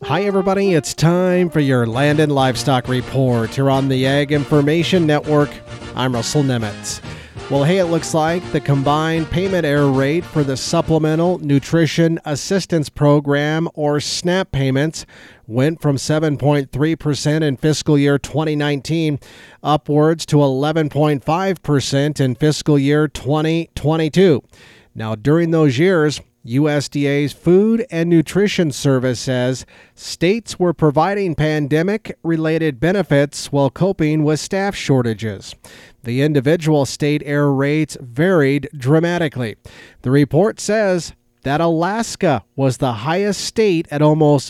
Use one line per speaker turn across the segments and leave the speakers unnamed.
Hi, everybody. It's time for your Land and Livestock Report here on the Ag Information Network. I'm Russell Nemitz. Well, hey, it looks like the combined payment error rate for the Supplemental Nutrition Assistance Program, or SNAP payments, went from 7.3% in fiscal year 2019 upwards to 11.5% in fiscal year 2022. Now, during those years, USDA's Food and Nutrition Service says states were providing pandemic-related benefits while coping with staff shortages. The individual state error rates varied dramatically. The report says that Alaska was the highest state at almost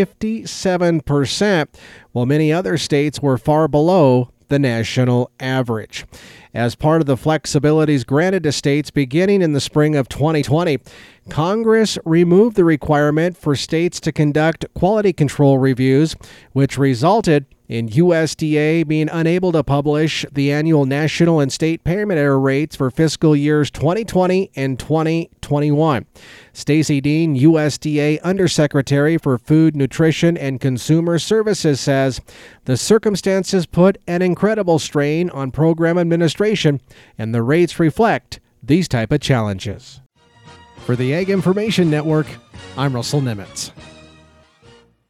57%, while many other states were far below the national average. As part of the flexibilities granted to states beginning in the spring of 2020, Congress removed the requirement for states to conduct quality control reviews, which resulted in USDA being unable to publish the annual national and state payment error rates for fiscal years 2020 and 2021. Stacy Dean, USDA Undersecretary for Food, Nutrition, and Consumer Services, says the circumstances put an incredible strain on program administration, and the rates reflect these type of challenges. For the Ag Information Network, I'm Russell Nemitz.